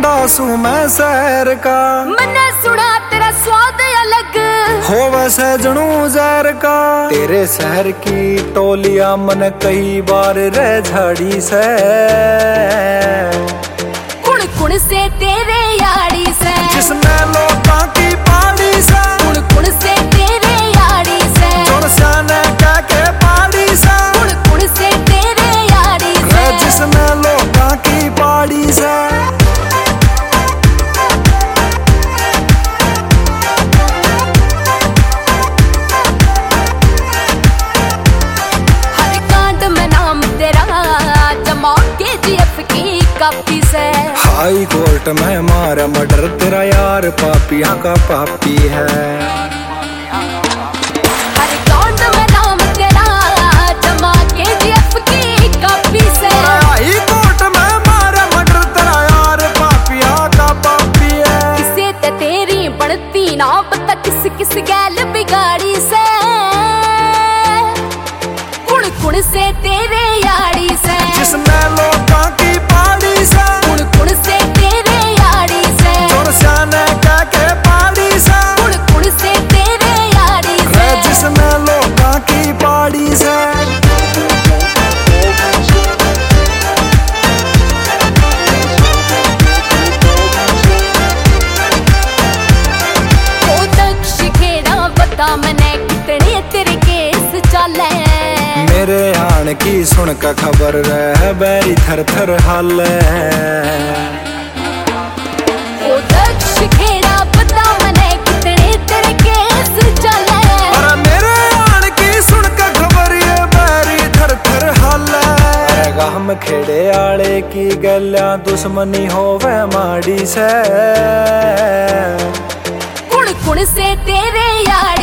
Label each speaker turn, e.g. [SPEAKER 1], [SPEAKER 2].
[SPEAKER 1] मुंडा सू मैं शहर का,
[SPEAKER 2] मन्ने सुना तेरा स्वाद अलग
[SPEAKER 1] हो वैसे जनू जहर का। तेरे शहर की टोलियां मन कई बार रह झाड़ी से,
[SPEAKER 2] कुण कुण से तेरे याड़ी से,
[SPEAKER 1] जिसने लोगों की पाड़ी से,
[SPEAKER 2] कुण कुण से तेरे याड़ी से,
[SPEAKER 1] जोरसाने कह के पाड़ी से,
[SPEAKER 2] कुण कुण से तेरे याड़ी से,
[SPEAKER 1] जिसने लोगों की पाड़ी से।
[SPEAKER 2] हर कांड में नाम तेरा जमा KGF की कापी से,
[SPEAKER 1] हाई कोर्ट में मारा मर्डर तेरा यार पापियां का पापी है।
[SPEAKER 2] हर कांड में नाम तेरा जमा KGF की कापी से,
[SPEAKER 1] हाई कोर्ट में मारा मर्डर तेरा यार पापियां का पापी है।
[SPEAKER 2] किसे ते तेरी बढ़ती ना पता किस किस गैल बिगाड़ी से, कुण कुण से तेरे याड़ी से,
[SPEAKER 1] जिसने लोगों की पाड़ी से,
[SPEAKER 2] कुण कुण से तेरे याड़ी से,
[SPEAKER 1] जोरसाने कह के पाड़ी से,
[SPEAKER 2] कुण कुण से तेरे याड़ी से,
[SPEAKER 1] जिसने लोगों की पाड़ी से।
[SPEAKER 2] ओ दक्ष खेड़ा बता मने कितने तेरे केस चले,
[SPEAKER 1] मेरे आन की सुन का खबर रह बैरी थर थर हाल।
[SPEAKER 2] ओ दक्ष खेड़ा बता मने कितने तेरे केस चले,
[SPEAKER 1] अरे मेरे आन की सुन का खबर ये बैरी थर थर हाल। हम खेड़े आले की गल्या दुश्मनी होवे माड़ी से,
[SPEAKER 2] कुण कुण से तेरे यार